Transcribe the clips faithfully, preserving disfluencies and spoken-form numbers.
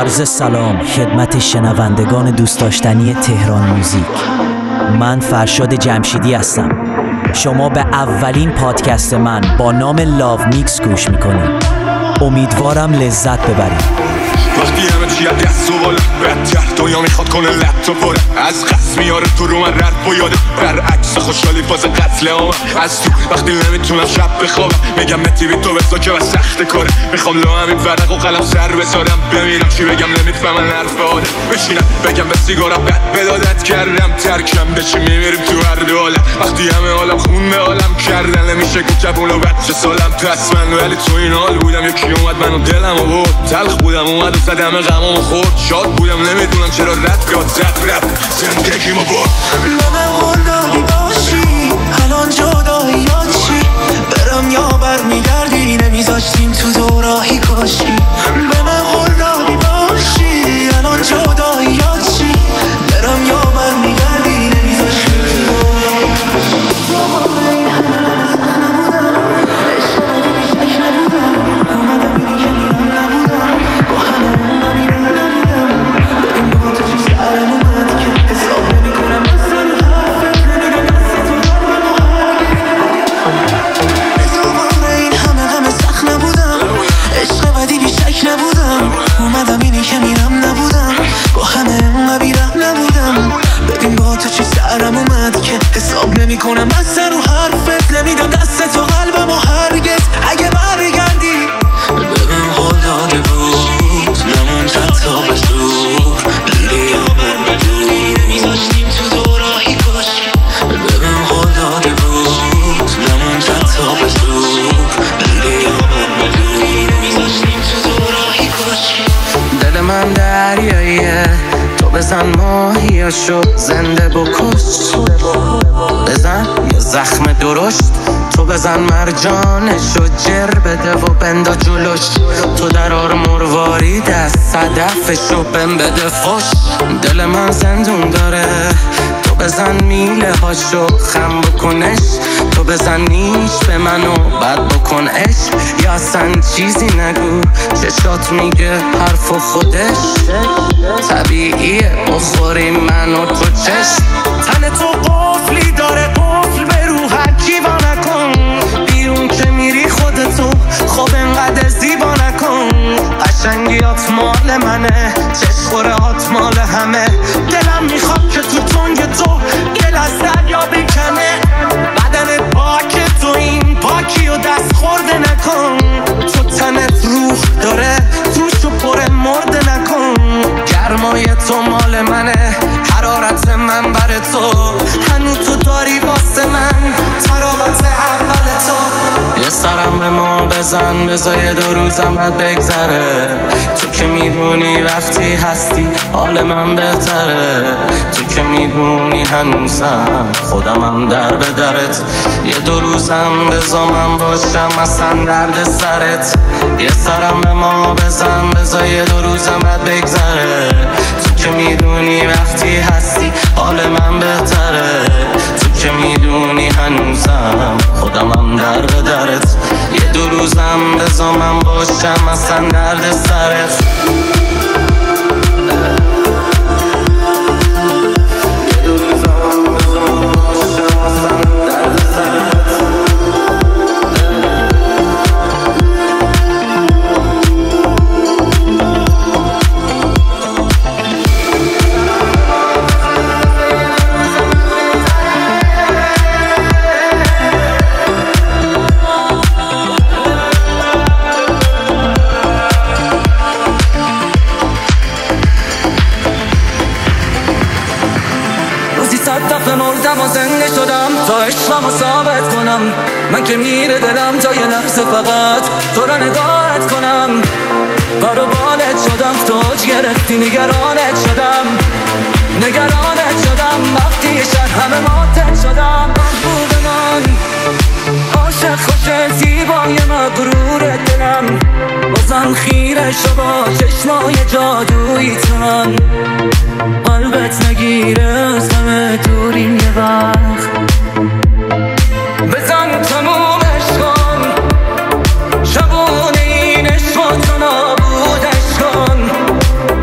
عرض سلام خدمت شنوندگان دوست داشتنی تهران موزیک. من فرشاد جمشیدی هستم. شما به اولین پادکست من با نام لاو میکس گوش میکنید. امیدوارم لذت ببرید. وقتی همه چی از دست و بالا بدتر دنیا میخواد کنه لپتاپ پاره از قصد میاره تو رو من رد و یاده برعکس خوشحالی فاز قتل آمد از تو وقتی نمیتونم شب بخوابم میگم متیوی تو بسا که بس سخت کاره میخوام لا همین ورق و قلم سر بسارم ببینم چی بگم نمیفهمن حرف آدم بشینم بگم به سیگارم بد بدادت کردم ترکم بشی میمیریم تو هر دو عالم وقتی همه عالم خون به عالم کردن نمیشه که جبون و بچه سالم پس من ولی تو این حال بودم یکی اومد منو دلم و برد تلخ بودم اومد زدم غمم خورد شاد بودم نمیدونم چرا رد یاد زد رفت زندگی ما برد به من قول دادی باشی الان جداییات چی برم یا برمیگردی نمیذاشتیم تو دوراهی کاشی به من قول دادی باشی الان جداییات چی برم یا برمیگردی نمیذاشتیم تو دوراهی حساب نمی کنم از سر و حرفت نمیدم دست تو قلبم و هرگز اگه برگردی ببین قول داده بود نمون حتی به زور لیلی آمن بدونی نمیذاشتیم تو دوراهی کاشی ببین قول داده بود نمون حتی به زور لیلی آمن بدونی نمیذاشتیم تو دوراهی کاشی دل من دریاییه بزن ماهیاشو زنده بکش بزن یه زخم درشت تو بزن مرجانشو جر بده و بندا جلوش تو درار مرواری دست صدفشو بم بده فش دل من زندون داره تو بزن میله هاشو خم بکنش تو بزن نیش به منو بد بکن عشق یا اصلا چیزی نگو چشات میگه حرف خودش طبیعیه بخوری منو تو چشم تن تو قفلی داره قفل به رو هر کیوا نکن بیرون که میری خودتو خب انقدر زیبا نکن قشنگیات مال منه چشخورهات مال همه دلم میخواد که تو تنگ تو گل از دریا بکنه بدن پاک تو این پاکی و دست خورده نکن تو تنت روح داره توشو پر مرده نکن گرمای تو مال منه حرارت من بر تو هنو تو داری واسه من تراوت اول تو یه سرم به ما بزن بزای دو روزم بد بگذره تو که میدونی وقتی هستی حال من بهتره تو که میدونی هنوزم خودمم در به درت یه دو روزم بزا من باشم اصلا درد سرت یه سرم به ما بزن بزای دو روزم بد بگذره تو که میدونی وقتی هستی حال من بهتره تو که میدونی هنوزم خودمم در به درت یه دو روزم بزا من باشم اصلا درد سرت ثابت کنم من که میره دلم تا یه لحظه فقط تو را نگاهت کنم بارو بالت شدم توج گرفتی نگرانت شدم نگرانت شدم وقتی یه شهر همه ماتت شدم محبوب من عاشق خوش زیبای مغرور دلم بازم خیره شو با چشمای جادویی تو من قلبت نگیره از همه دوریم یه وقت بزن تمومش کن شبونه این عشق و تو نابودش کن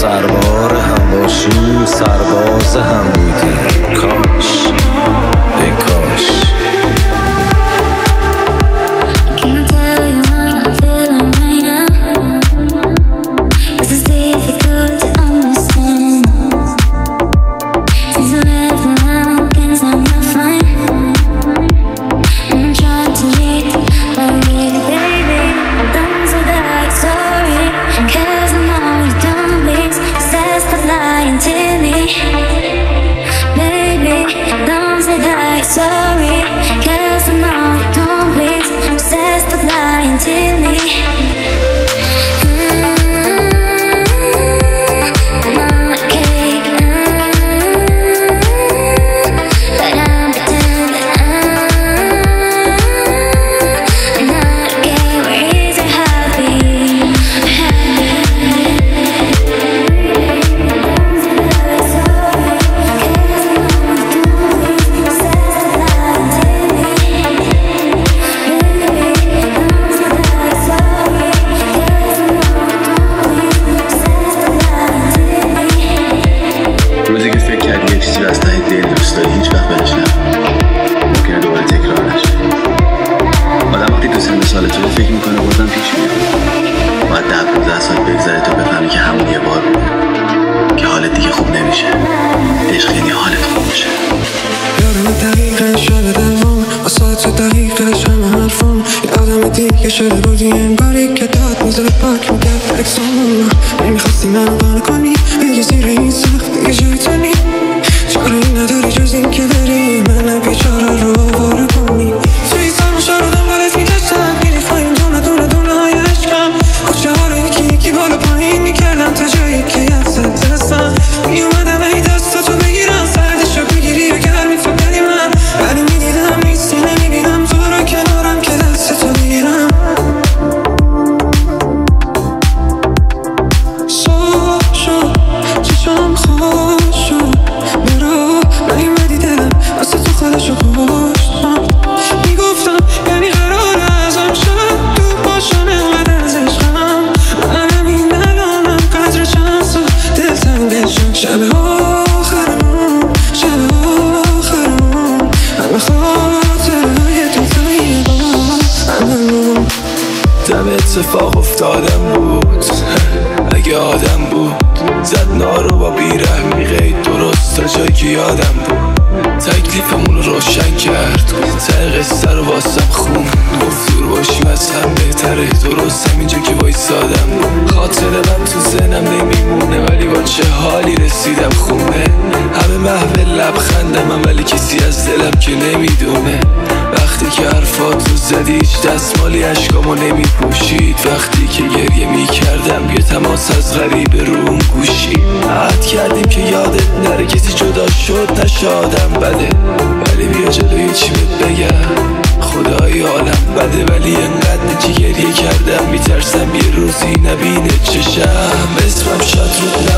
سربار هم باشیم سرباز هم بودیم کاش ای کاش اتفاق افتادم بود اگه آدم بود زد نارو با بیرحمی غید درست تا جایی که یادم بود تکلیفمون رو روشن کرد ته قصه رو واسم خون گفت دور باشیم از هم بهتره درست همینجا که وایسادم خاطر من تو ذهنم نمیمونه ولی با چه حالی رسیدم خونه همه محو لبخندم هم ولی کسی از دلم که نمیدونه وقتی که حرفاتو زدی هیچ دستمالی عشقامو نمیپوشید وقتی که گریه میکردم یه تماس از غریب روم گوشی عهد کردیم که یادت نره کسی جدا شد نشادم بده ولی بیا جلوی چی بهت بگم خدای عالم بده ولی انقدر که گریه کردم میترسم یه روزی نبینه چشم اسمم شد رود